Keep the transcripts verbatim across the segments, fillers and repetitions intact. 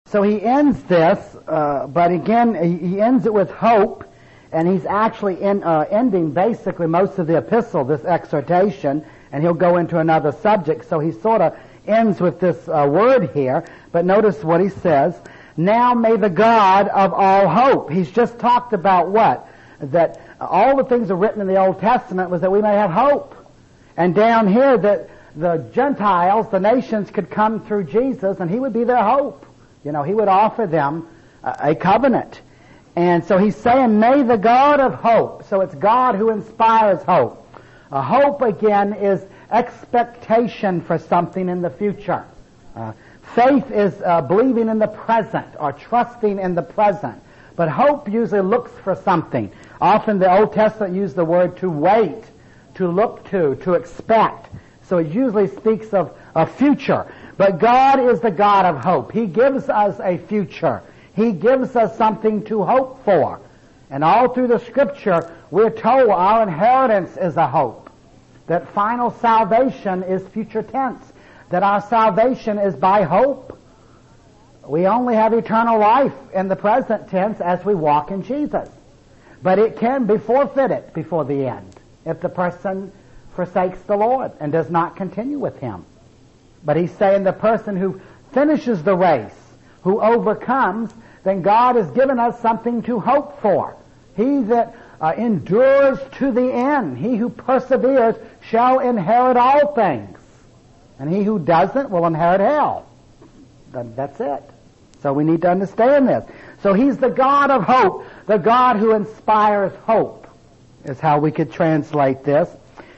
So he ends this, uh, but again, he, he ends it with hope, and he's actually in, uh, ending basically most of the epistle, this exhortation, and he'll go into another subject. So he sort of ends with this uh, word here, but notice what he says. Now may the God of all hope. He's just talked about what? That all the things that are written in the Old Testament was that we may have hope. And down here that the Gentiles, the nations, could come through Jesus and he would be their hope. You know, he would offer them a, a covenant. And so he's saying, may the God of hope. So it's God who inspires hope. Uh, hope, again, is expectation for something in the future. Uh, faith is uh, believing in the present or trusting in the present. But hope usually looks for something. Often the Old Testament used the word to wait, to look to, to expect. So it usually speaks of a future. But God is the God of hope. He gives us a future. He gives us something to hope for. And all through the Scripture, we're told our inheritance is a hope. That final salvation is future tense. That our salvation is by hope. We only have eternal life in the present tense as we walk in Jesus. But it can be forfeited before the end if the person forsakes the Lord and does not continue with Him. But he's saying the person who finishes the race, who overcomes, then God has given us something to hope for. He that uh, endures to the end, he who perseveres shall inherit all things. And he who doesn't will inherit hell. Then that's it. So we need to understand this. So he's the God of hope, the God who inspires hope, is how we could translate this.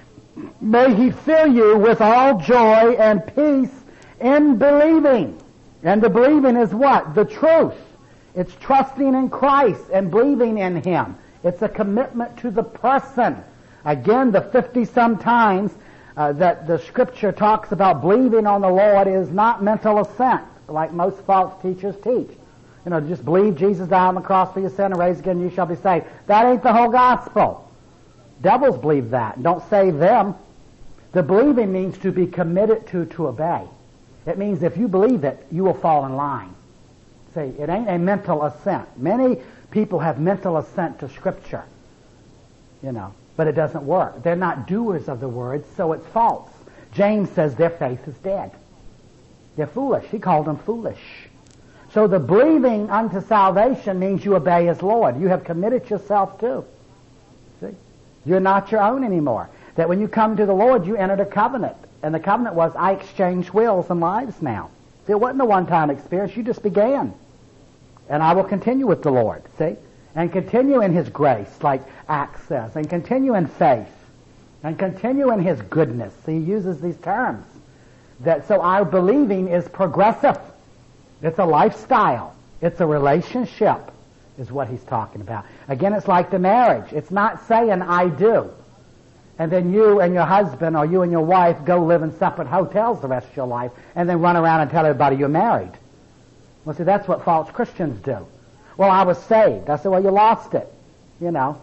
May he fill you with all joy and peace in believing. And the believing is what? The truth. It's trusting in Christ and believing in Him. It's a commitment to the person. Again, the fifty-some times uh, that the Scripture talks about believing on the Lord is not mental assent, like most false teachers teach. You know, just believe Jesus died on the cross for your sin and raised again, you shall be saved. That ain't the whole gospel. Devils believe that. Don't save them. The believing means to be committed to, to obey. It means if you believe it, you will fall in line. See, it ain't a mental assent. Many people have mental assent to Scripture, you know, but it doesn't work. They're not doers of the word, so it's false. James says their faith is dead. They're foolish. He called them foolish. So the believing unto salvation means you obey as Lord. You have committed yourself to. See? You're not your own anymore. That when you come to the Lord, you entered a covenant. And the covenant was, I exchange wills and lives now. See, it wasn't a one-time experience. You just began. And I will continue with the Lord, see? And continue in His grace, like Acts says. And continue in faith. And continue in His goodness. See, He uses these terms. That so our believing is progressive. It's a lifestyle. It's a relationship, is what he's talking about. Again, it's like the marriage. It's not saying I do. And then you and your husband or you and your wife go live in separate hotels the rest of your life and then run around and tell everybody you're married. Well, see, that's what false Christians do. Well, I was saved. I said, well, you lost it, you know,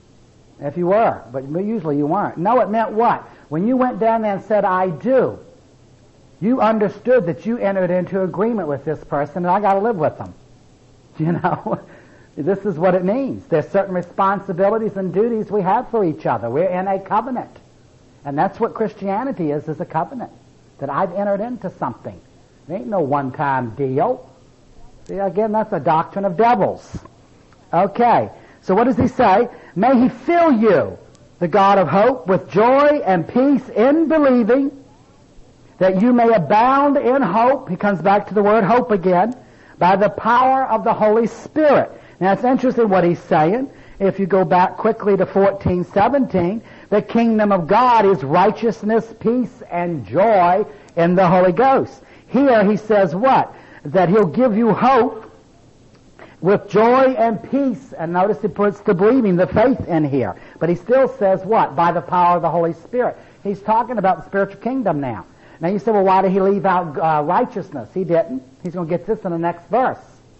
if you were. But usually you weren't. No, it meant what? When you went down there and said, I do, you understood that you entered into agreement with this person and I got to live with them. You know, this is what it means. There's certain responsibilities and duties we have for each other. We're in a covenant. And that's what Christianity is, is a covenant. That I've entered into something. It ain't no one-time deal. See, again, that's a doctrine of devils. Okay, so what does he say? May he fill you, the God of hope, with joy and peace in believing, that you may abound in hope. He comes back to the word hope again, by the power of the Holy Spirit. Now, it's interesting what he's saying. If you go back quickly to fourteen seventeen, the kingdom of God is righteousness, peace, and joy in the Holy Ghost. Here he says what? That he'll give you hope with joy and peace. And notice he puts the believing, the faith in here. But he still says what? By the power of the Holy Spirit. He's talking about the spiritual kingdom now. Now you say, well, why did he leave out uh, righteousness? He didn't. He's going to get this in the next verse.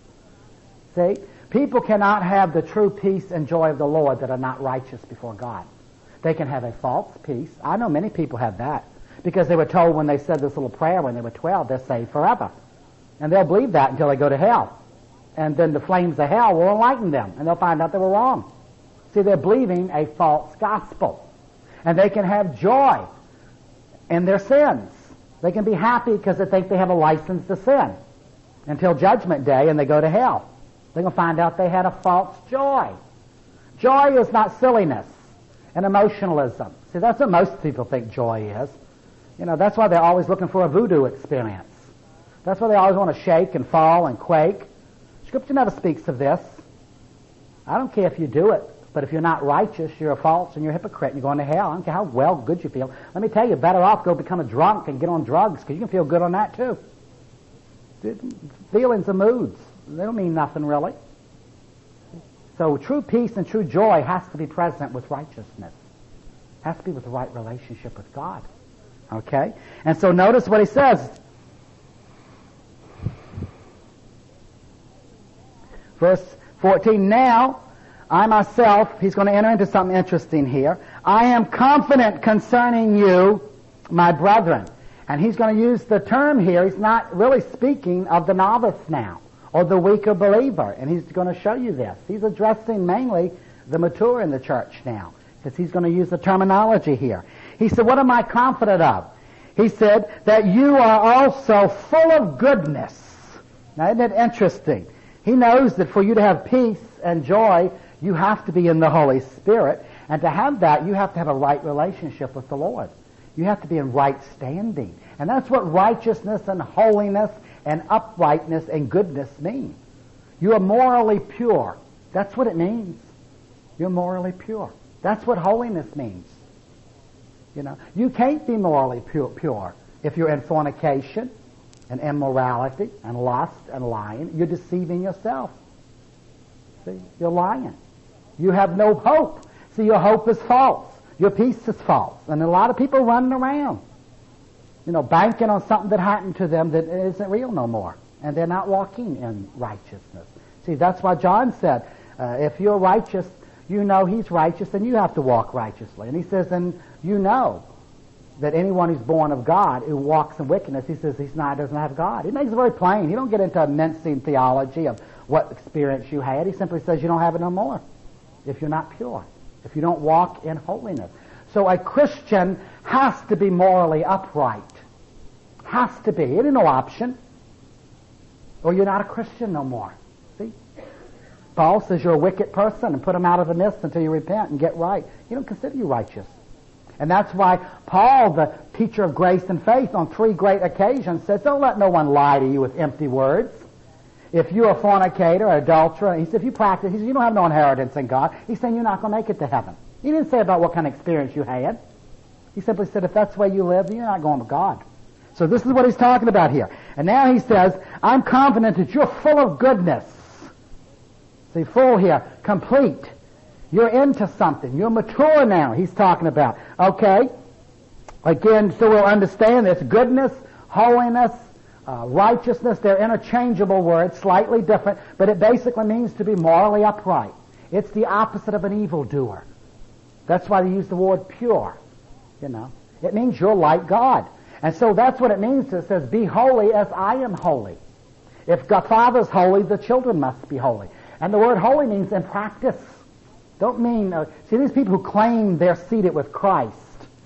See? People cannot have the true peace and joy of the Lord that are not righteous before God. They can have a false peace. I know many people have that because they were told when they said this little prayer when they were twelve, they're saved forever. And they'll believe that until they go to hell. And then the flames of hell will enlighten them, and they'll find out they were wrong. See, they're believing a false gospel. And they can have joy in their sins. They can be happy because they think they have a license to sin until Judgment Day, and they go to hell. They're going to find out they had a false joy. Joy is not silliness and emotionalism. See, that's what most people think joy is. You know, that's why they're always looking for a voodoo experience. That's why they always want to shake and fall and quake. Scripture never speaks of this. I don't care if you do it, but if you're not righteous, you're a false and you're a hypocrite and you're going to hell. I don't care how well good you feel. Let me tell you, better off go become a drunk and get on drugs, because you can feel good on that too. Feelings and moods, they don't mean nothing really. So true peace and true joy has to be present with righteousness. Has to be with the right relationship with God. Okay? And so notice what he says. Verse fourteen, now I myself, he's going to enter into something interesting here. I am confident concerning you, my brethren. And he's going to use the term here. He's not really speaking of the novice now, or the weaker believer. And he's going to show you this. He's addressing mainly the mature in the church now, because he's going to use the terminology here. He said, what am I confident of? He said, that you are also full of goodness. Now, isn't it interesting? He knows that for you to have peace and joy, you have to be in the Holy Spirit. And to have that, you have to have a right relationship with the Lord. You have to be in right standing. And that's what righteousness and holiness and uprightness and goodness mean. You are morally pure. That's what it means. You're morally pure. That's what holiness means. You know, you can't be morally pure, pure if you're in fornication and immorality and lust and lying. You're deceiving yourself. See, you're lying. You have no hope. See, your hope is false. Your peace is false. And a lot of people running around, you know, banking on something that happened to them that isn't real no more. And they're not walking in righteousness. See, that's why John said, uh, if you're righteous, you know he's righteous, and you have to walk righteously. And he says, and you know that anyone who's born of God, who walks in wickedness, he says he's not, doesn't have God. He makes it very plain. He don't get into a mincing theology of what experience you had. He simply says you don't have it no more if you're not pure, if you don't walk in holiness. So a Christian has to be morally upright. Has to be. It ain't no option. Or you're not a Christian no more. See? Paul says you're a wicked person and put him out of the midst until you repent and get right. He don't consider you righteous. And that's why Paul, the teacher of grace and faith, on three great occasions says, don't let no one lie to you with empty words. If you're a fornicator, an adulterer, he said, if you practice, he said, you don't have no inheritance in God. He's saying you're not going to make it to heaven. He didn't say about what kind of experience you had. He simply said, if that's the way you live, then you're not going to God. So this is what he's talking about here. And now he says, I'm confident that you're full of goodness. See, full here, complete. You're into something. You're mature now, he's talking about. Okay? Again, so we'll understand this. Goodness, holiness, uh, righteousness, they're interchangeable words, slightly different, but it basically means to be morally upright. It's the opposite of an evildoer. That's why they use the word pure. You know, it means you're like God. And so that's what it means. It says, be holy as I am holy. If God Father's holy, the children must be holy. And the word holy means in practice. Don't mean, uh, see, these people who claim they're seated with Christ,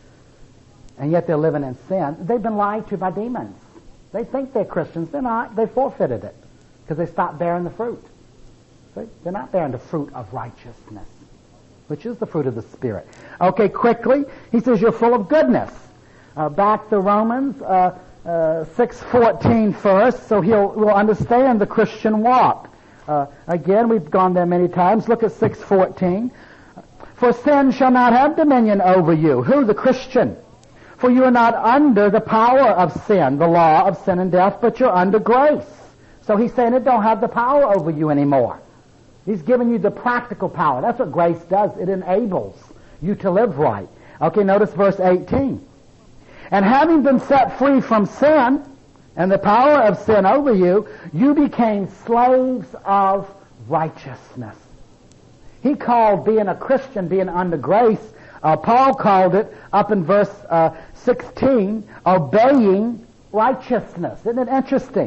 and yet they're living in sin, they've been lied to by demons. They think they're Christians. They're not. They forfeited it because they stopped bearing the fruit. See? They're not bearing the fruit of righteousness, which is the fruit of the Spirit. Okay, quickly, he says you're full of goodness. Uh, back to Romans uh, uh, six fourteen first, so he'll will understand the Christian walk. Uh, again, we've gone there many times. Look at six fourteen. For sin shall not have dominion over you. Who? The Christian. For you are not under the power of sin, the law of sin and death, but you're under grace. So he's saying it don't have the power over you anymore. He's giving you the practical power. That's what grace does. It enables you to live right. Okay, notice verse eighteen. And having been set free from sin and the power of sin over you, you became slaves of righteousness. He called being a Christian, being under grace, uh, Paul called it, up in verse uh, sixteen, obeying righteousness. Isn't it interesting?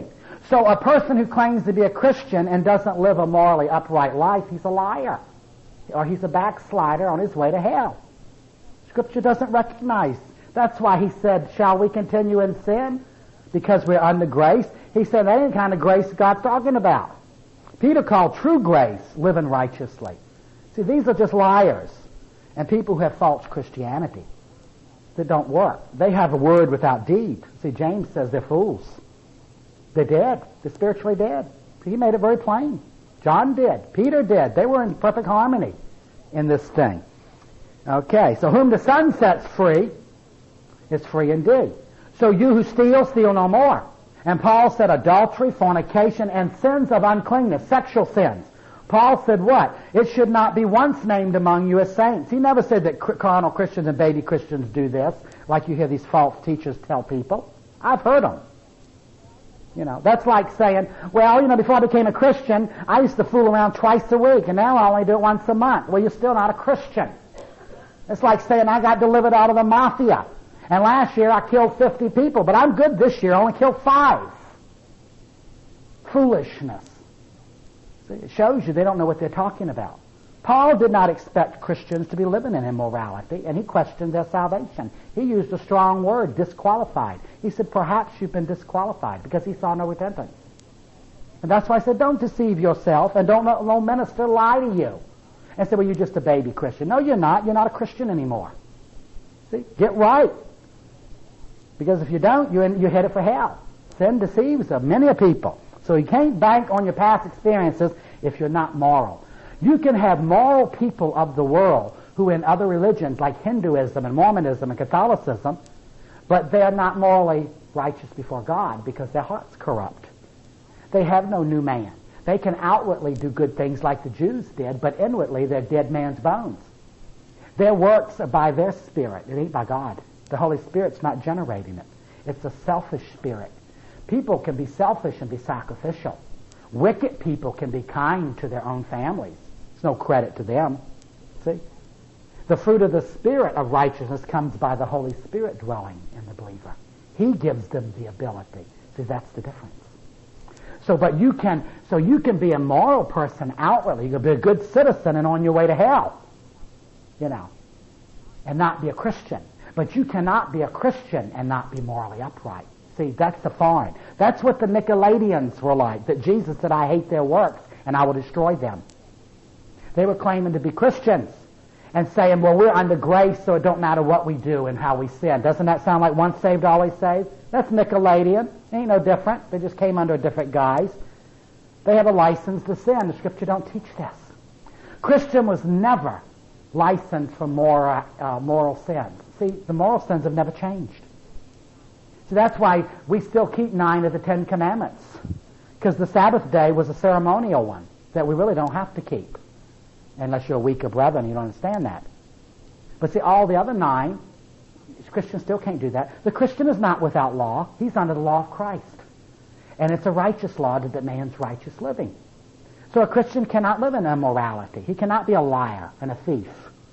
So a person who claims to be a Christian and doesn't live a morally upright life, he's a liar. Or he's a backslider on his way to hell. Scripture doesn't recognize. That's why he said, shall we continue in sin? Because we're under grace. He said that ain't the kind of grace God's talking about. Peter called true grace living righteously. See, these are just liars and people who have false Christianity that don't work. They have a word without deed. See, James says they're fools. They're dead. They're spiritually dead. He made it very plain. John did. Peter did. They were in perfect harmony in this thing. Okay, so whom the Son sets free is free indeed. So you who steal, steal no more. And Paul said adultery, fornication, and sins of uncleanness, sexual sins. Paul said what? It should not be once named among you as saints. He never said that carnal Christians and baby Christians do this, like you hear these false teachers tell people. I've heard them. You know, that's like saying, well, you know, before I became a Christian, I used to fool around twice a week, and now I only do it once a month. Well, you're still not a Christian. It's like saying I got delivered out of the mafia, and last year I killed fifty people, but I'm good this year, I only killed five. Foolishness. See, it shows you they don't know what they're talking about. Paul did not expect Christians to be living in immorality, and he questioned their salvation. He used a strong word, disqualified. He said, perhaps you've been disqualified, because he saw no repentance. And that's why I said, don't deceive yourself, and don't let no minister lie to you. And say, well, you're just a baby Christian. No, you're not. You're not a Christian anymore. See, get right. Because if you don't, you're, in, you're headed for hell. Sin deceives many a people. So you can't bank on your past experiences if you're not moral. You can have moral people of the world who in other religions like Hinduism and Mormonism and Catholicism, but they're not morally righteous before God because their heart's corrupt. They have no new man. They can outwardly do good things like the Jews did, but inwardly they're dead man's bones. Their works are by their spirit. It ain't by God. The Holy Spirit's not generating it. It's a selfish spirit. People can be selfish and be sacrificial. Wicked people can be kind to their own families. It's no credit to them. See? The fruit of the Spirit of righteousness comes by the Holy Spirit dwelling in the believer. He gives them the ability. See, that's the difference. So, but you can, so you can be a moral person outwardly. You can be a good citizen and on your way to hell, you know, and not be a Christian. But you cannot be a Christian and not be morally upright. See, that's the foreign. That's what the Nicolaitans were like, that Jesus said, I hate their works and I will destroy them. They were claiming to be Christians and saying, well, we're under grace, so it don't matter what we do and how we sin. Doesn't that sound like once saved, always saved? That's Nicolaitan. Ain't no different. They just came under a different guise. They have a license to sin. The Scripture don't teach this. Christian was never licensed for moral, uh, moral sins. See, the moral sins have never changed. So that's why we still keep nine of the Ten Commandments, because the Sabbath day was a ceremonial one that we really don't have to keep, unless you're a weaker brethren, you don't understand that. But see, all the other nine, Christians still can't do that. The Christian is not without law. He's under the law of Christ. And it's a righteous law that demands righteous living. So a Christian cannot live in immorality. He cannot be a liar and a thief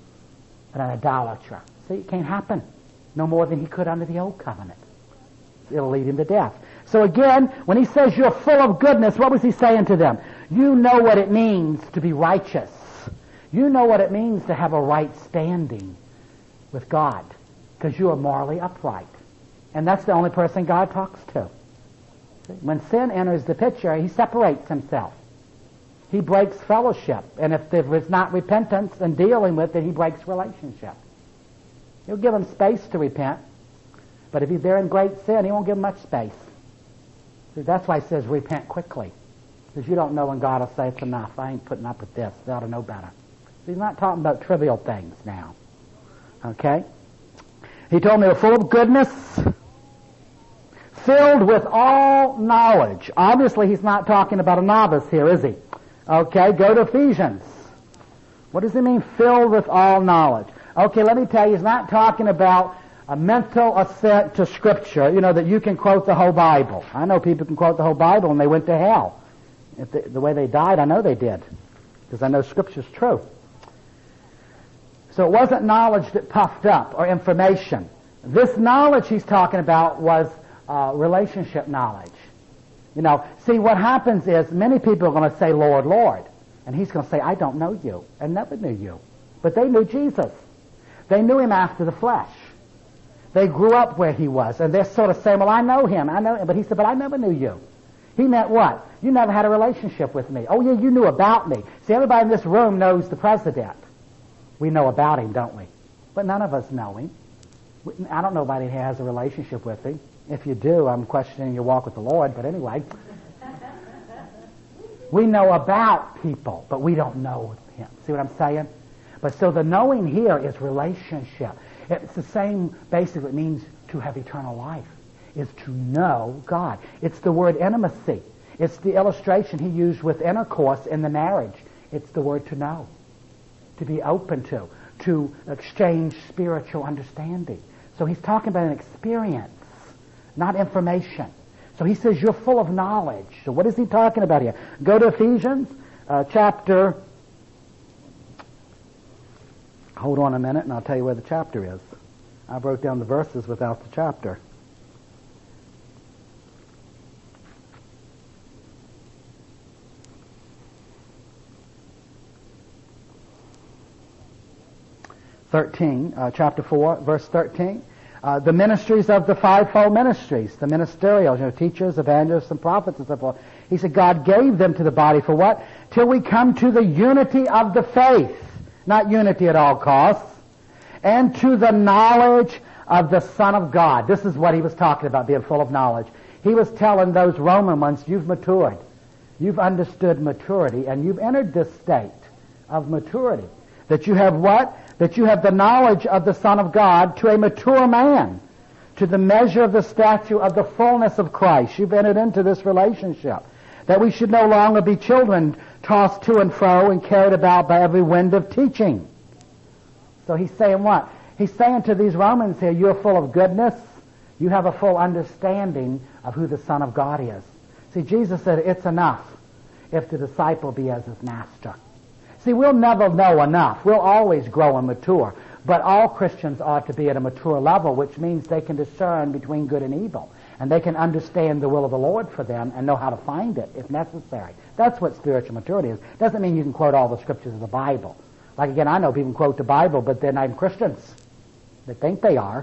and an idolater. See, it can't happen. No more than he could under the old covenant. It'll lead him to death. So again, when he says you're full of goodness, what was he saying to them? You know what it means to be righteous. You know what it means to have a right standing with God, because you are morally upright. And that's the only person God talks to. See? When sin enters the picture, he separates himself. He breaks fellowship. And if there is not repentance and dealing with it, he breaks relationship. He'll give him space to repent. But if he's there in great sin, he won't give him much space. See, that's why he says repent quickly. Because you don't know when God will say it's enough. I ain't putting up with this. They ought to know better. So he's not talking about trivial things now. Okay? He told me we're full of goodness, filled with all knowledge. Obviously, he's not talking about a novice here, is he? Okay, go to Ephesians. What does he mean, filled with all knowledge? Okay, let me tell you, he's not talking about a mental assent to Scripture, you know, that you can quote the whole Bible. I know people can quote the whole Bible and they went to hell. If they, the way they died, I know they did, because I know Scripture's true. So it wasn't knowledge that puffed up or information. This knowledge he's talking about was uh, relationship knowledge. You know, see, what happens is many people are going to say, Lord, Lord. And he's going to say, I don't know you, and never knew you. But they knew Jesus. They knew him after the flesh. They grew up where he was, and they're sort of saying, well, I know him, I know him. But he said, but I never knew you. He meant what? You never had a relationship with me. Oh, yeah, you knew about me. See, everybody in this room knows the president. We know about him, don't we? But none of us know him. I don't know anybody who has a relationship with him. If you do, I'm questioning your walk with the Lord, but anyway. We know about people, but we don't know him. See what I'm saying? But so the knowing here is relationship. It's the same, basically, it means to have eternal life, is to know God. It's the word intimacy. It's the illustration he used with intercourse in the marriage. It's the word to know, to be open to, to exchange spiritual understanding. So he's talking about an experience, not information. So he says you're full of knowledge. So what is he talking about here? Go to Ephesians uh, chapter... Hold on a minute and I'll tell you where the chapter is. I wrote down the verses without the chapter. thirteen, uh, chapter four, verse thirteen. Uh, the ministries of the fivefold ministries, the ministerials, you know, teachers, evangelists, and prophets, and so forth. He said God gave them to the body for what? Till we come to the unity of the faith, not unity at all costs, and to the knowledge of the Son of God. This is what he was talking about, being full of knowledge. He was telling those Roman ones, you've matured. You've understood maturity, and you've entered this state of maturity. That you have what? That you have the knowledge of the Son of God to a mature man, to the measure of the stature of the fullness of Christ. You've entered into this relationship. That we should no longer be children tossed to and fro and carried about by every wind of teaching. So he's saying what? He's saying to these Romans here, you're full of goodness. You have a full understanding of who the Son of God is. See, Jesus said it's enough if the disciple be as his master. See, we'll never know enough. We'll always grow and mature. But all Christians ought to be at a mature level, which means they can discern between good and evil. And they can understand the will of the Lord for them and know how to find it if necessary. That's what spiritual maturity is. Doesn't mean you can quote all the scriptures of the Bible. Like, again, I know people quote the Bible, but they're not even Christians. They think they are.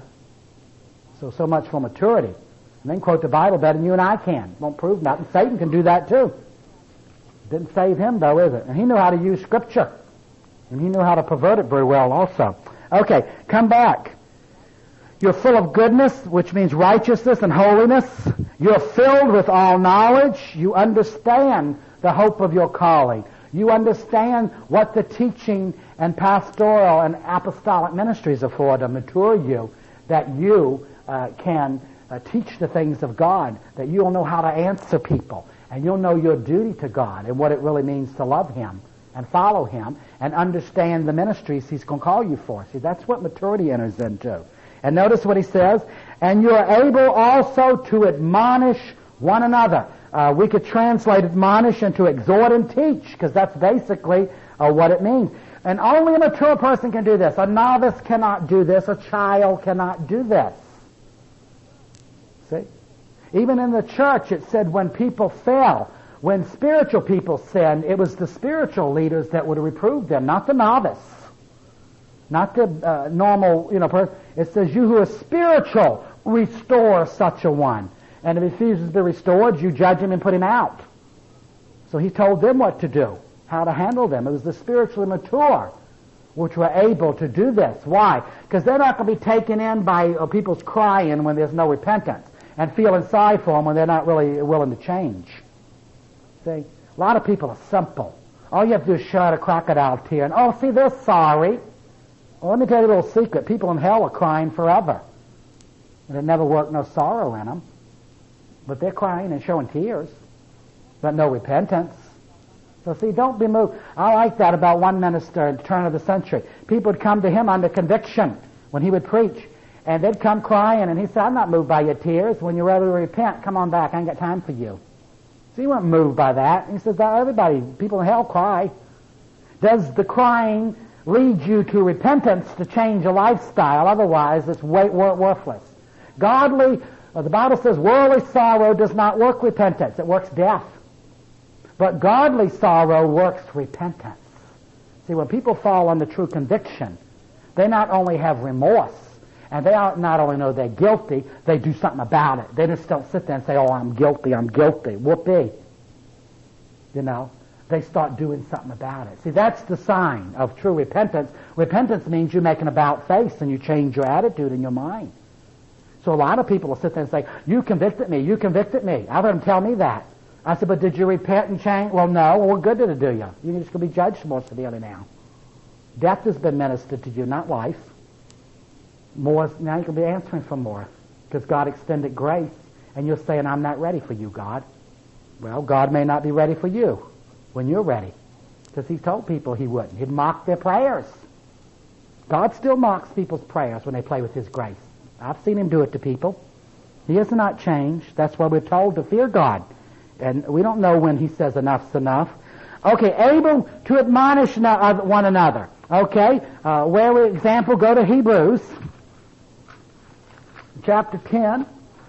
So, so much for maturity. And then quote the Bible better than you and I can. Won't prove nothing. Satan can do that too. Didn't save him, though, is it? And he knew how to use Scripture. And he knew how to pervert it very well also. Okay, come back. You're full of goodness, which means righteousness and holiness. You're filled with all knowledge. You understand the hope of your calling. You understand what the teaching and pastoral and apostolic ministries are for, to mature you, that you uh, can uh, teach the things of God, that you'll know how to answer people. And you'll know your duty to God and what it really means to love him and follow him and understand the ministries he's going to call you for. See, that's what maturity enters into. And notice what he says, and you are able also to admonish one another. Uh, we could translate admonish into exhort and teach, because that's basically uh, what it means. And only a mature person can do this. A novice cannot do this. A child cannot do this. See? Even in the church, it said when people fell, when spiritual people sinned, it was the spiritual leaders that would reprove them, not the novice, not the uh, normal, you know, person. It says, you who are spiritual, restore such a one. And if he refuses to be restored, you judge him and put him out. So he told them what to do, how to handle them. It was the spiritually mature which were able to do this. Why? Because they're not going to be taken in by uh, people's crying when there's no repentance, and feeling sorry for them when they're not really willing to change. See? A lot of people are simple. All you have to do is shed a crocodile tear, and, oh, see, they're sorry. Well, let me tell you a little secret. People in hell are crying forever. And it never worked no sorrow in them. But they're crying and showing tears, but no repentance. So see, don't be moved. I like that about one minister at the turn of the century. People would come to him under conviction when he would preach. And they'd come crying, and he said, I'm not moved by your tears. When you're ready to repent, come on back. I ain't got time for you. So he wasn't moved by that. He says, everybody, people in hell cry. Does the crying lead you to repentance to change a lifestyle? Otherwise, it's way, worthless. Godly Well, the Bible says worldly sorrow does not work repentance. It works death. But godly sorrow works repentance. See, when people fall under true conviction, they not only have remorse, and they not only know they're guilty, they do something about it. They just don't sit there and say, oh, I'm guilty, I'm guilty. Whoopee. You know, they start doing something about it. See, that's the sign of true repentance. Repentance means you make an about face and you change your attitude and your mind. So a lot of people will sit there and say, you convicted me, you convicted me. I've heard them tell me that. I said, but did you repent and change? Well, no. Well, what good did it do you? You're just going to be judged more severely now. Death has been ministered to you, not life. More, now you're going to be answering for more because God extended grace, and you're saying, I'm not ready for you, God. Well, God may not be ready for you when you're ready because He told people He wouldn't. He'd mock their prayers. God still mocks people's prayers when they play with His grace. I've seen Him do it to people. He has not changed. That's why we're told to fear God. And we don't know when He says enough's enough. Okay, able to admonish one another. Okay, uh, where we example, go to Hebrews chapter ten,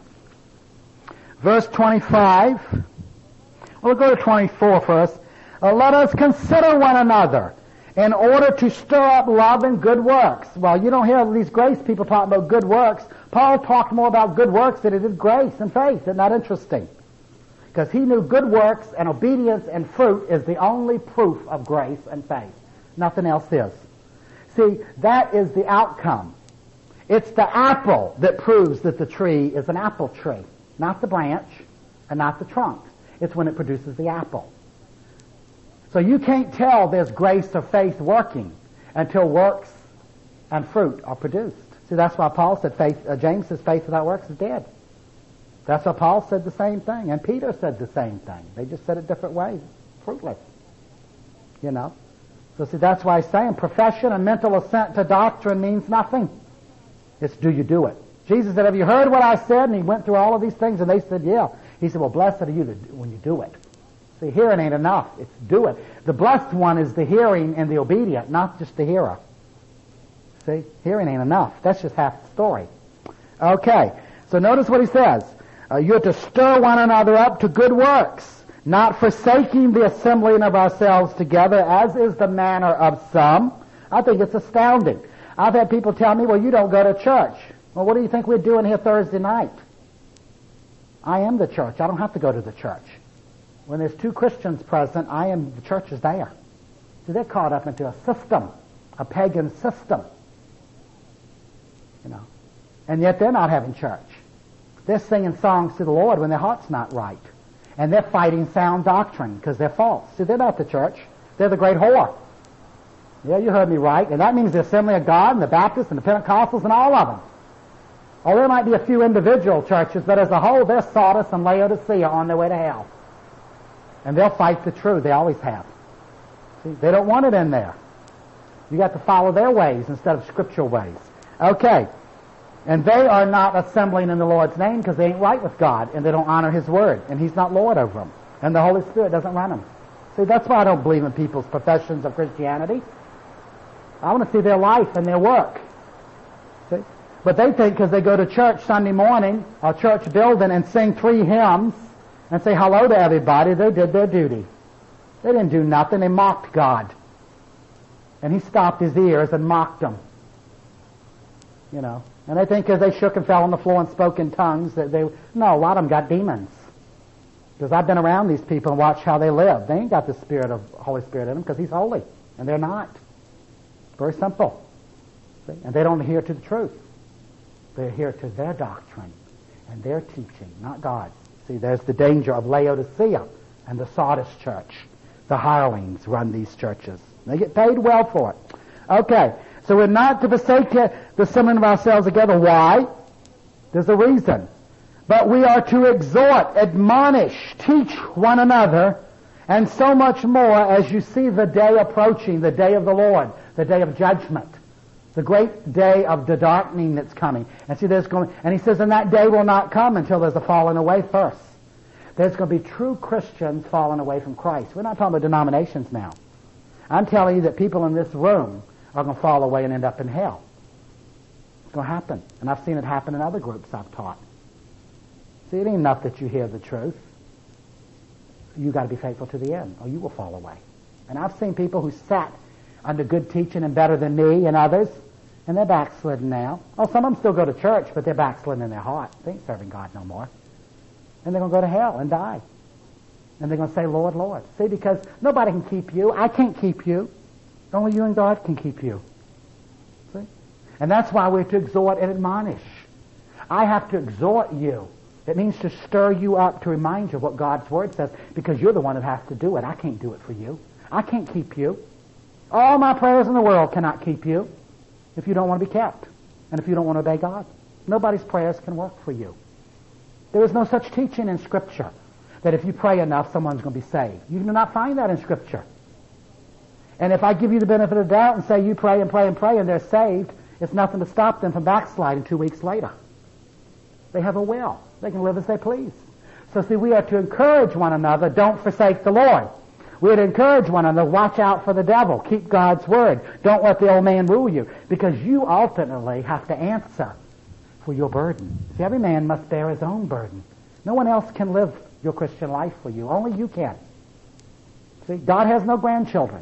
verse twenty-five. We'll go to twenty-four first. Uh, let us consider one another in order to stir up love and good works. Well, you don't hear these grace people talking about good works. Paul talked more about good works than he did grace and faith. Isn't that interesting? Because he knew good works and obedience and fruit is the only proof of grace and faith. Nothing else is. See, that is the outcome. It's the apple that proves that the tree is an apple tree, not the branch and not the trunk. It's when it produces the apple. So you can't tell there's grace or faith working until works and fruit are produced. See, that's why Paul said faith, uh, James says faith without works is dead. That's why Paul said the same thing, and Peter said the same thing. They just said it different ways. Fruitless. You know? So see, that's why I'm saying profession and mental assent to doctrine means nothing. It's do you do it. Jesus said, have you heard what I said? And he went through all of these things, and they said, yeah. He said, well, blessed are you when you do it. See, hearing ain't enough. It's do it. The blessed one is the hearing and the obedient, not just the hearer. See, hearing ain't enough. That's just half the story. Okay, so notice what he says. Uh, you're to stir one another up to good works, not forsaking the assembling of ourselves together, as is the manner of some. I think it's astounding. I've had people tell me, well, you don't go to church. Well, what do you think we're doing here Thursday night? I am the church. I don't have to go to the church. When there's two Christians present, I am, the church is there. See, they're caught up into a system, a pagan system. You know, and yet they're not having church. They're singing songs to the Lord when their heart's not right. And they're fighting sound doctrine because they're false. See, they're not the church. They're the great whore. Yeah, you heard me right. And that means the Assembly of God and the Baptists and the Pentecostals and all of them. Oh, there might be a few individual churches, but as a whole, they're Sardis and Laodicea on their way to hell. And they'll fight the truth. They always have. See, they don't want it in there. You got to follow their ways instead of scriptural ways. Okay. And they are not assembling in the Lord's name because they ain't right with God and they don't honor His word. And He's not Lord over them. And the Holy Spirit doesn't run them. See, that's why I don't believe in people's professions of Christianity. I want to see their life and their work. See? But they think because they go to church Sunday morning or church building and sing three hymns and say hello to everybody, they did their duty. They didn't do nothing. They mocked God. And He stopped His ears and mocked them. You know. And they think because they shook and fell on the floor and spoke in tongues that they... No, a lot of them got demons. Because I've been around these people and watched how they live. They ain't got the Spirit of Holy Spirit in them because He's holy. And they're not. Very simple. See? And they don't adhere to the truth. They adhere to their doctrine and their teaching, not God's. See, there's the danger of Laodicea and the Sardis church. The hirelings run these churches. They get paid well for it. Okay, so we're not to forsake the assembling of ourselves together. Why? There's a reason. But we are to exhort, admonish, teach one another, and so much more as you see the day approaching, the day of the Lord, the day of judgment, the great day of the darkening that's coming. And see, there's going, and he says, and that day will not come until there's a falling away first. There's going to be true Christians falling away from Christ. We're not talking about denominations now. I'm telling you that people in this room are going to fall away and end up in hell. It's going to happen. And I've seen it happen in other groups I've taught. See, it ain't enough that you hear the truth. You got to be faithful to the end, or you will fall away. And I've seen people who sat under good teaching and better than me and others, and they're backslidden now. Oh, some of them still go to church, but they're backslidden in their heart. They ain't serving God no more. And they're going to go to hell and die. And they're going to say, Lord, Lord. See, because nobody can keep you. I can't keep you. Only you and God can keep you. See? And that's why we're to exhort and admonish. I have to exhort you. It means to stir you up, to remind you of what God's Word says, because you're the one who has to do it. I can't do it for you. I can't keep you. All my prayers in the world cannot keep you if you don't want to be kept and if you don't want to obey God. Nobody's prayers can work for you. There is no such teaching in Scripture that if you pray enough, someone's going to be saved. You do not find that in Scripture. And if I give you the benefit of the doubt and say you pray and pray and pray and they're saved, it's nothing to stop them from backsliding two weeks later. They have a will. They can live as they please. So see, we are to encourage one another. Don't forsake the Lord. We are to encourage one another. Watch out for the devil. Keep God's Word. Don't let the old man rule you, because you ultimately have to answer for your burden. See, every man must bear his own burden. No one else can live your Christian life for you. Only you can. See, God has no grandchildren.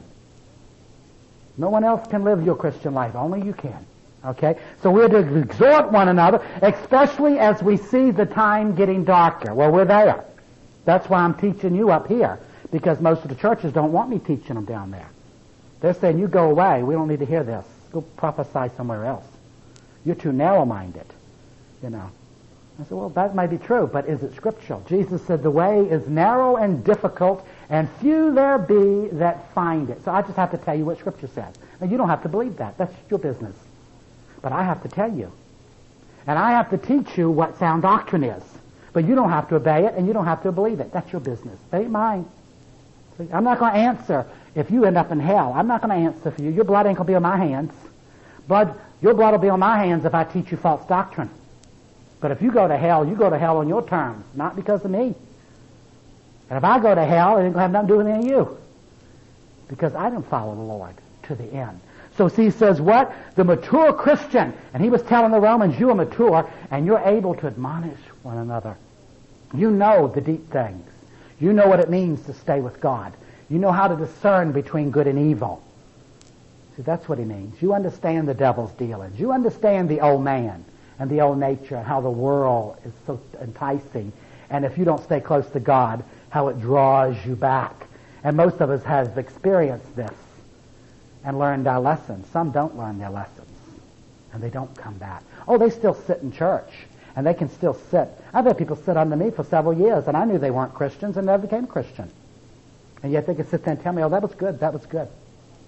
No one else can live your Christian life. Only you can. Okay? So we're to exhort one another, especially as we see the time getting darker. Well, we're there. That's why I'm teaching you up here, because most of the churches don't want me teaching them down there. They're saying, you go away. We don't need to hear this. Go prophesy somewhere else. You're too narrow-minded. You know. I said, well, that may be true, but is it scriptural? Jesus said the way is narrow and difficult, and few there be that find it. So I just have to tell you what Scripture says. Now, you don't have to believe that. That's your business. But I have to tell you. And I have to teach you what sound doctrine is. But you don't have to obey it, and you don't have to believe it. That's your business. That ain't mine. See, I'm not going to answer if you end up in hell. I'm not going to answer for you. Your blood ain't going to be on my hands. Blood, your blood will be on my hands if I teach you false doctrine. But if you go to hell, you go to hell on your terms, not because of me. And if I go to hell, it ain't going to have nothing to do with any of you. Because I didn't follow the Lord to the end. So see, he says what? The mature Christian. And he was telling the Romans, you are mature, and you're able to admonish one another. You know the deep things. You know what it means to stay with God. You know how to discern between good and evil. See, that's what he means. You understand the devil's dealings. You understand the old man and the old nature, and how the world is so enticing. And if you don't stay close to God, how it draws you back. And most of us have experienced this and learned our lessons. Some don't learn their lessons, and they don't come back. Oh, they still sit in church, and they can still sit. I've had people sit under me for several years, and I knew they weren't Christians and never became Christian. And yet they could sit there and tell me, oh, that was good, that was good.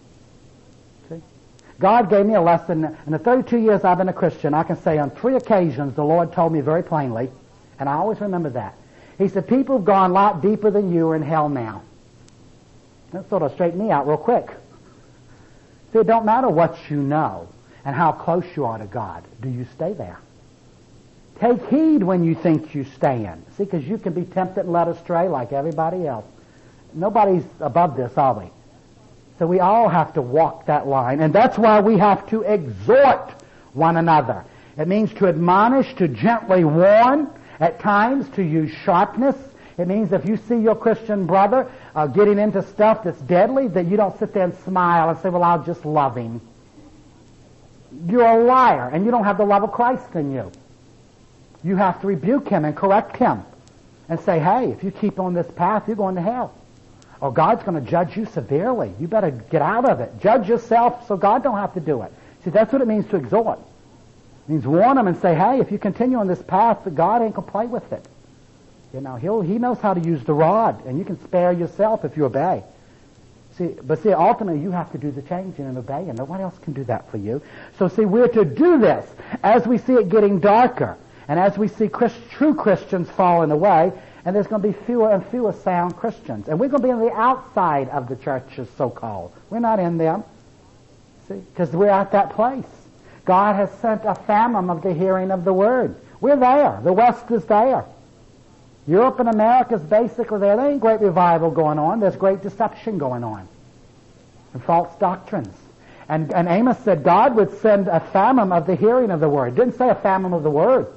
See? God gave me a lesson. In the thirty-two years I've been a Christian, I can say on three occasions the Lord told me very plainly, and I always remember that. He said, people have gone a lot deeper than you are in hell now. That sort of straightened me out real quick. See, it don't matter what you know and how close you are to God. Do you stay there? Take heed when you think you stand. See, because you can be tempted and led astray like everybody else. Nobody's above this, are we? So we all have to walk that line. And that's why we have to exhort one another. It means to admonish, to gently warn, at times to use sharpness. It means if you see your Christian brother uh, getting into stuff that's deadly, that you don't sit there and smile and say, well, I'll just love him. You're a liar, and you don't have the love of Christ in you. You have to rebuke him and correct him and say, hey, if you keep on this path, you're going to hell. Or God's going to judge you severely. You better get out of it. Judge yourself so God don't have to do it. See, that's what it means to exhort. It means warn them and say, hey, if you continue on this path, God ain't going to play with it. You know, he'll, he knows how to use the rod, and you can spare yourself if you obey. See, but see, ultimately, you have to do the changing and obey, and nobody else can do that for you. So see, we're to do this as we see it getting darker, and as we see Christ, true Christians falling away, and there's going to be fewer and fewer sound Christians. And we're going to be on the outside of the churches, so-called. We're not in them, see, because we're at that place. God has sent a famine of the hearing of the Word. We're there. The West is there. Europe and America is basically there. There ain't great revival going on. There's great deception going on and false doctrines. And, and Amos said God would send a famine of the hearing of the Word. It didn't say a famine of the Word.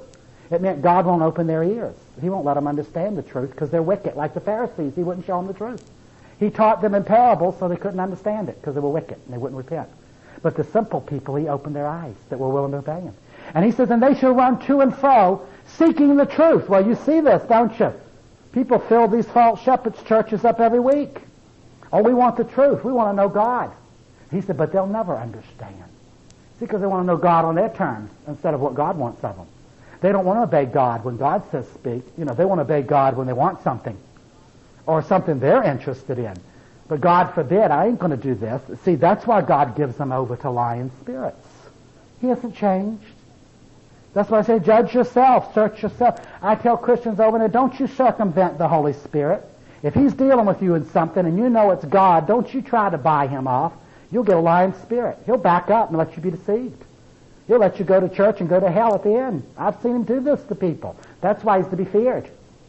It meant God won't open their ears. He won't let them understand the truth because they're wicked. Like the Pharisees, he wouldn't show them the truth. He taught them in parables so they couldn't understand it because they were wicked and they wouldn't repent. But the simple people, he opened their eyes that were willing to obey him. And he says, and they shall run to and fro seeking the truth. Well, you see this, don't you? People fill these false shepherds' churches up every week. Oh, we want the truth. We want to know God. He said, but they'll never understand. See, because they want to know God on their terms instead of what God wants of them. They don't want to obey God when God says speak. You know, they want to obey God when they want something or something they're interested in. But God forbid, I ain't going to do this. See, that's why God gives them over to lying spirits. He hasn't changed. That's why I say judge yourself, search yourself. I tell Christians over there, don't you circumvent the Holy Spirit. If he's dealing with you in something and you know it's God, don't you try to buy him off. You'll get a lying spirit. He'll back up and let you be deceived. He'll let you go to church and go to hell at the end. I've seen him do this to people. That's why he's to be feared.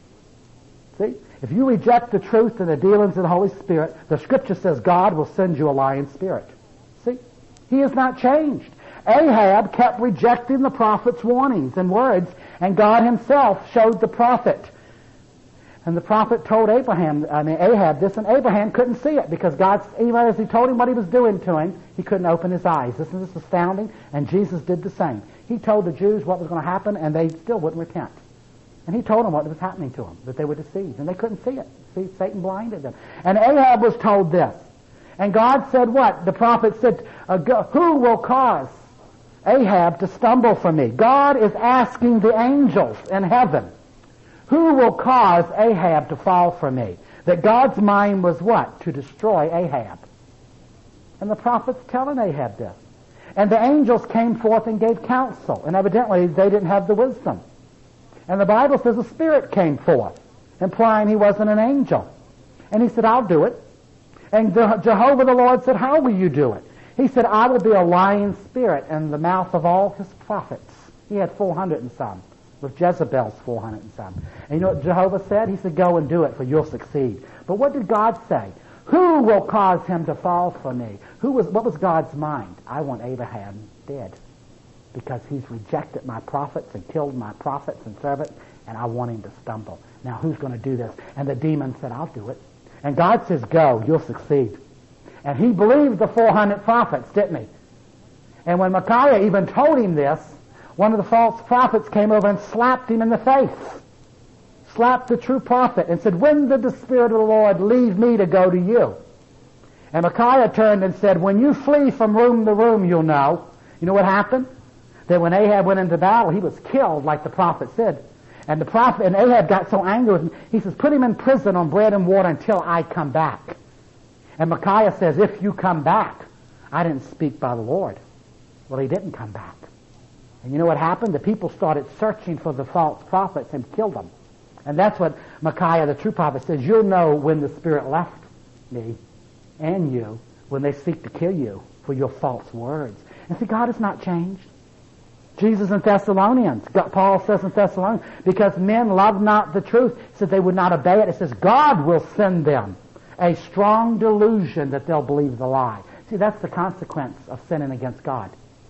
See? If you reject the truth and the dealings of the Holy Spirit, the Scripture says God will send you a lying spirit. See? He has not changed. Ahab kept rejecting the prophet's warnings and words, and God himself showed the prophet. And the prophet told Abraham, I mean Ahab this, and Abraham couldn't see it because God, even as he told him what he was doing to him, he couldn't open his eyes. Isn't this astounding? And Jesus did the same. He told the Jews what was going to happen, and they still wouldn't repent. And he told them what was happening to them, that they were deceived, and they couldn't see it. See, Satan blinded them. And Ahab was told this. And God said what? The prophet said, uh, who will cause Ahab to stumble from me? God is asking the angels in heaven, who will cause Ahab to fall from me? That God's mind was what? To destroy Ahab. And the prophet's telling Ahab this. And the angels came forth and gave counsel. And evidently they didn't have the wisdom. And the Bible says a spirit came forth, implying he wasn't an angel. And he said, I'll do it. And Jehovah the Lord said, how will you do it? He said, I will be a lying spirit in the mouth of all his prophets. He had four hundred and some, with Jezebel's four hundred and some. And you know what Jehovah said? He said, go and do it, for you'll succeed. But what did God say? Who will cause him to fall for me? Who was? What was God's mind? I want Abraham dead, because he's rejected my prophets and killed my prophets and servants, and I want him to stumble. Now who's going to do this? And the demon said, I'll do it. And God says, go, you'll succeed. And he believed the four hundred prophets, didn't he? And when Micaiah even told him this, one of the false prophets came over and slapped him in the face. Slapped the true prophet and said, when did the Spirit of the Lord leave me to go to you? And Micaiah turned and said, when you flee from room to room, you'll know. You know what happened? That when Ahab went into battle, he was killed like the prophet said. And the prophet, and Ahab got so angry with him, he says, put him in prison on bread and water until I come back. And Micaiah says, if you come back, I didn't speak by the Lord. Well, he didn't come back. And you know what happened? The people started searching for the false prophets and killed them. And that's what Micaiah, the true prophet, says, you'll know when the Spirit left me and you, when they seek to kill you for your false words. And see, God has not changed. Jesus in Thessalonians, God, Paul says in Thessalonians, because men love not the truth, so they would not obey it. It says God will send them a strong delusion that they'll believe the lie. See, that's the consequence of sinning against God.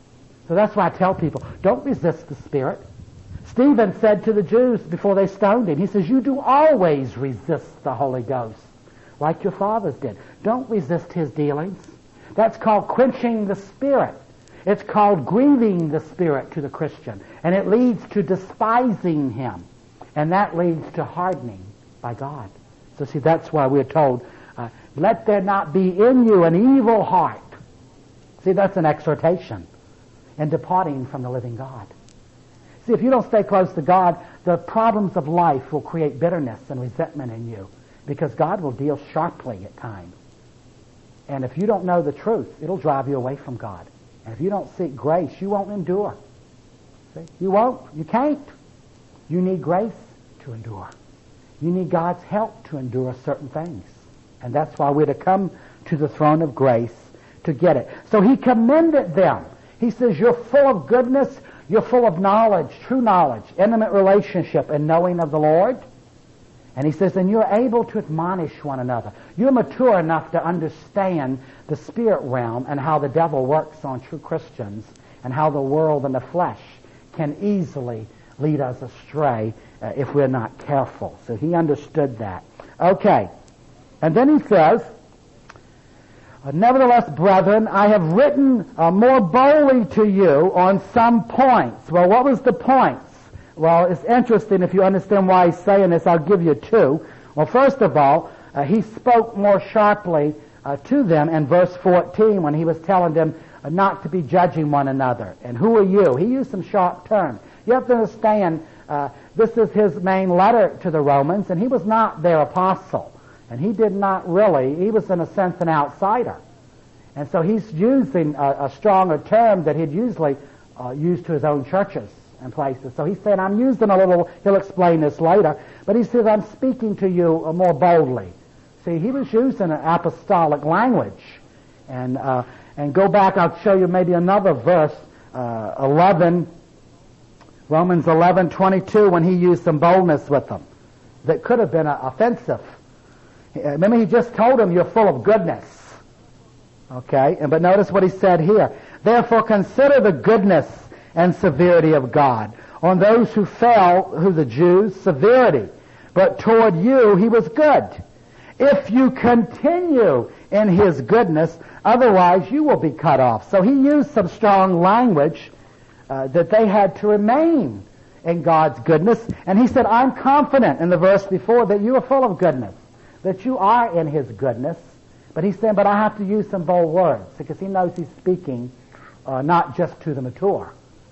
So that's why I tell people, don't resist the Spirit. Stephen said to the Jews before they stoned him, he says, you do always resist the Holy Ghost, like your fathers did. Don't resist his dealings. That's called quenching the Spirit. It's called grieving the Spirit to the Christian. And it leads to despising him. And that leads to hardening by God. So see, that's why we're told, uh, let there not be in you an evil heart. See, that's an exhortation. And departing from the living God. See, if you don't stay close to God, the problems of life will create bitterness and resentment in you, because God will deal sharply at times. And if you don't know the truth, it'll drive you away from God. And if you don't seek grace, you won't endure. See? You won't. You can't. You need grace to endure. You need God's help to endure certain things. And that's why we're to come to the throne of grace to get it. So he commended them. He says, you're full of goodness, you're full of knowledge, true knowledge, intimate relationship and knowing of the Lord. And he says, and you're able to admonish one another. You're mature enough to understand the spirit realm and how the devil works on true Christians and how the world and the flesh can easily lead us astray uh, if we're not careful. So he understood that. Okay. And then he says, nevertheless, brethren, I have written uh, more boldly to you on some points. Well, what was the points? Well, it's interesting if you understand why he's saying this. I'll give you two. Well, first of all, uh, he spoke more sharply uh, to them in verse fourteen when he was telling them uh, not to be judging one another. And who are you? He used some sharp terms. You have to understand, uh, this is his main letter to the Romans, and he was not their apostle. And he did not really, he was in a sense an outsider. And so he's using a, a stronger term that he'd usually uh, use to his own churches and places. So he's saying, I'm using a little, he'll explain this later, but he says, I'm speaking to you uh, more boldly. See, he was using an apostolic language. And uh, and go back, I'll show you maybe another verse, uh, eleven, Romans eleven twenty-two, when he used some boldness with them that could have been uh, offensive. Remember, he just told them, you're full of goodness. Okay? And but notice what he said here. Therefore consider the goodness and severity of God. On those who fell, who the Jews, severity. But toward you he was good. If you continue in his goodness, otherwise you will be cut off. So he used some strong language uh, that they had to remain in God's goodness. And he said, I'm confident in the verse before that you are full of goodness, that you are in his goodness. But he's saying, but I have to use some bold words, because he knows he's speaking uh, not just to the mature.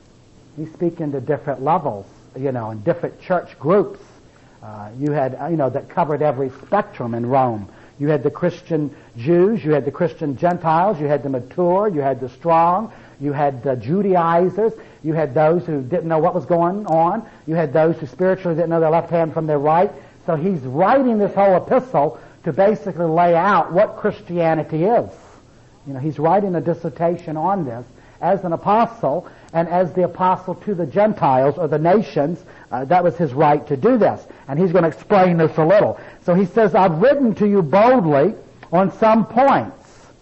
He's speaking to different levels, you know, and different church groups. Uh, you had, you know, that covered every spectrum in Rome. You had the Christian Jews, you had the Christian Gentiles, you had the mature, you had the strong, you had the Judaizers, you had those who didn't know what was going on, you had those who spiritually didn't know their left hand from their right. So he's writing this whole epistle to basically lay out what Christianity is. You know, he's writing a dissertation on this as an apostle, and as the apostle to the Gentiles or the nations. Uh, that was his right to do this. And he's going to explain this a little. So he says, I've written to you boldly on some points,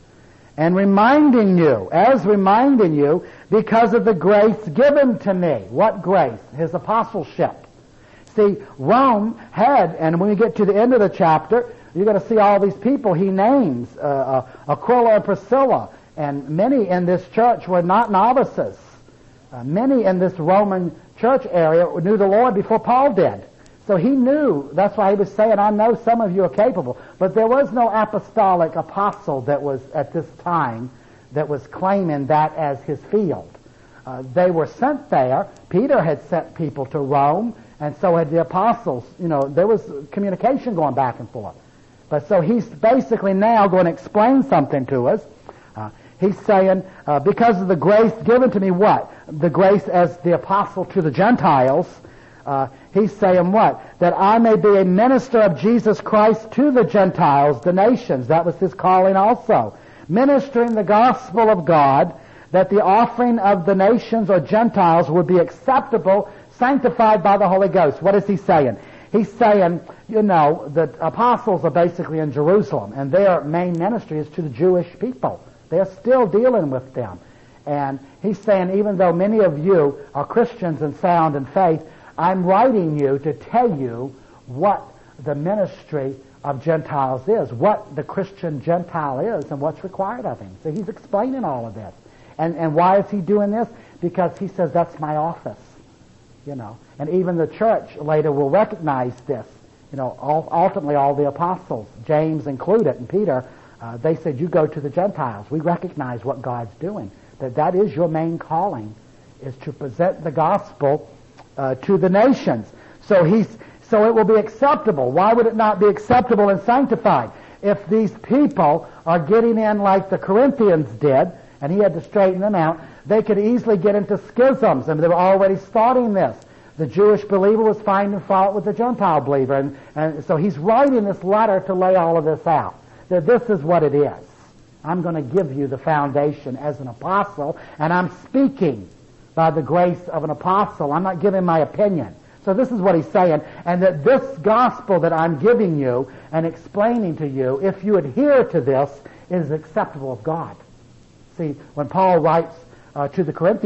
and reminding you, as reminding you, because of the grace given to me. What grace? His apostleship. See, Rome had, and when we get to the end of the chapter, you're going to see all these people he names, uh, uh, Aquila and Priscilla, and many in this church were not novices. Uh, many in this Roman church area knew the Lord before Paul did. So he knew, that's why he was saying, I know some of you are capable. But there was no apostolic apostle that was at this time that was claiming that as his field. Uh, they were sent there. Peter had sent people to Rome, and so had the apostles. You know, there was communication going back and forth. But so he's basically now going to explain something to us. Uh, he's saying, uh, because of the grace given to me, what? The grace as the apostle to the Gentiles. Uh, he's saying what? That I may be a minister of Jesus Christ to the Gentiles, the nations. That was his calling also. Ministering the gospel of God, that the offering of the nations or Gentiles would be acceptable, sanctified by the Holy Ghost. What is he saying? He's saying, you know, the apostles are basically in Jerusalem, and their main ministry is to the Jewish people. They're still dealing with them. And he's saying, even though many of you are Christians and sound in faith, I'm writing you to tell you what the ministry of Gentiles is, what the Christian Gentile is, and what's required of him. So he's explaining all of this. And, and why is he doing this? Because he says, that's my office. You know, and even the church later will recognize this. You know, all, ultimately all the apostles, James included, and Peter, uh, they said, you go to the Gentiles. We recognize what God's doing. That that is your main calling, is to present the gospel uh, to the nations. So he's so it will be acceptable. Why would it not be acceptable and sanctified? If these people are getting in like the Corinthians did, and he had to straighten them out, they could easily get into schisms, and they were already starting this. The Jewish believer was finding fault with the Gentile believer, and, and so he's writing this letter to lay all of this out. That this is what it is. I'm going to give you the foundation as an apostle, and I'm speaking by the grace of an apostle. I'm not giving my opinion. So this is what he's saying, and that this gospel that I'm giving you and explaining to you, if you adhere to this, is acceptable of God. See, when Paul writes uh, to the Corinthians,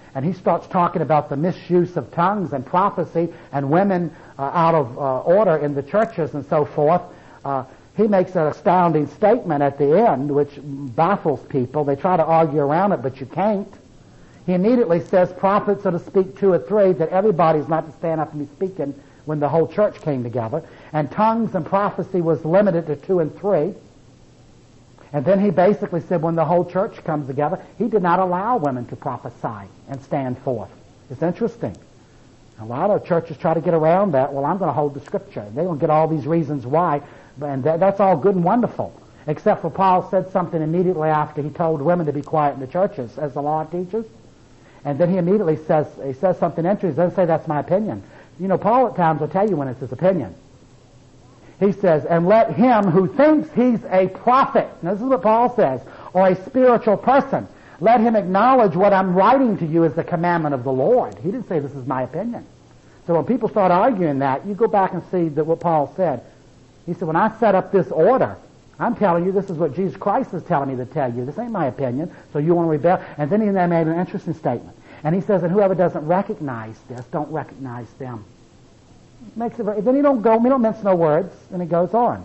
and he starts talking about the misuse of tongues and prophecy and women uh, out of uh, order in the churches and so forth, uh, he makes an astounding statement at the end which baffles people. They try to argue around it, but you can't. He immediately says prophets are to speak two or three, that everybody's not to stand up and be speaking when the whole church came together. And tongues and prophecy was limited to two and three. And then he basically said when the whole church comes together, he did not allow women to prophesy and stand forth. It's interesting. A lot of churches try to get around that. Well, I'm going to hold the Scripture. They don't get all these reasons why, and that, that's all good and wonderful. Except for Paul said something immediately after he told women to be quiet in the churches, as the law teaches. And then he immediately says, he says something interesting. He doesn't say that's my opinion. You know, Paul at times will tell you when it's his opinion. He says, and let him who thinks he's a prophet, now this is what Paul says, or a spiritual person, let him acknowledge what I'm writing to you as the commandment of the Lord. He didn't say this is my opinion. So when people start arguing that, you go back and see that what Paul said. He said, when I set up this order, I'm telling you this is what Jesus Christ is telling me to tell you. This ain't my opinion, so you want to rebel. And then he made an interesting statement. And he says, and whoever doesn't recognize this, don't recognize them. Makes it very, then he don't go, he don't mince no words, and he goes on.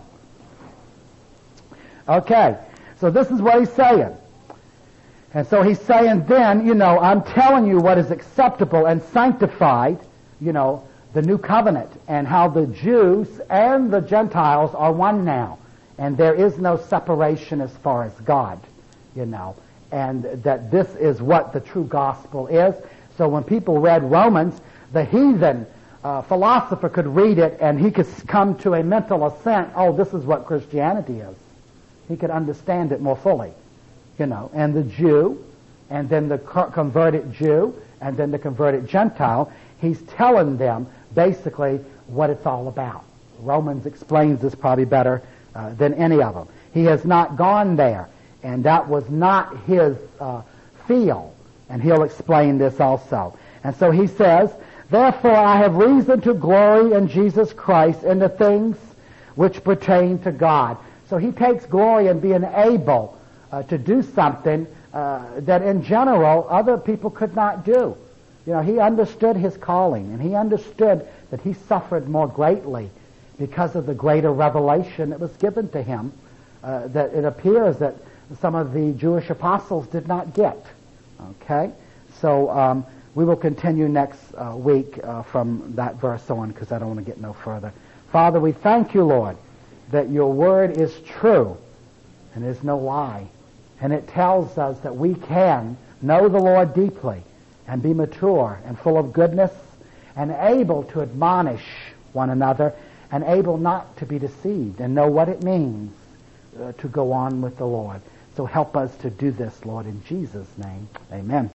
Okay, so this is what he's saying. And so he's saying then, you know, I'm telling you what is acceptable and sanctified, you know, the new covenant, and how the Jews and the Gentiles are one now. And there is no separation as far as God, you know. And that this is what the true gospel is. So when people read Romans, the heathen uh, philosopher could read it and he could come to a mental assent, oh, this is what Christianity is. He could understand it more fully. You know, and the Jew, and then the converted Jew, and then the converted Gentile, he's telling them basically what it's all about. Romans explains this probably better uh, than any of them. He has not gone there, and that was not his uh, field, and he'll explain this also. And so he says, therefore I have reason to glory in Jesus Christ in the things which pertain to God. So he takes glory in being able Uh, to do something uh, that in general other people could not do. You know, he understood his calling, and he understood that he suffered more greatly because of the greater revelation that was given to him uh, that it appears that some of the Jewish apostles did not get. Okay? So um, we will continue next uh, week uh, from that verse on, because I don't want to get no further. Father, we thank you, Lord, that your word is true and is no lie. And it tells us that we can know the Lord deeply and be mature and full of goodness and able to admonish one another and able not to be deceived and know what it means uh, to go on with the Lord. So help us to do this, Lord, in Jesus' name. Amen.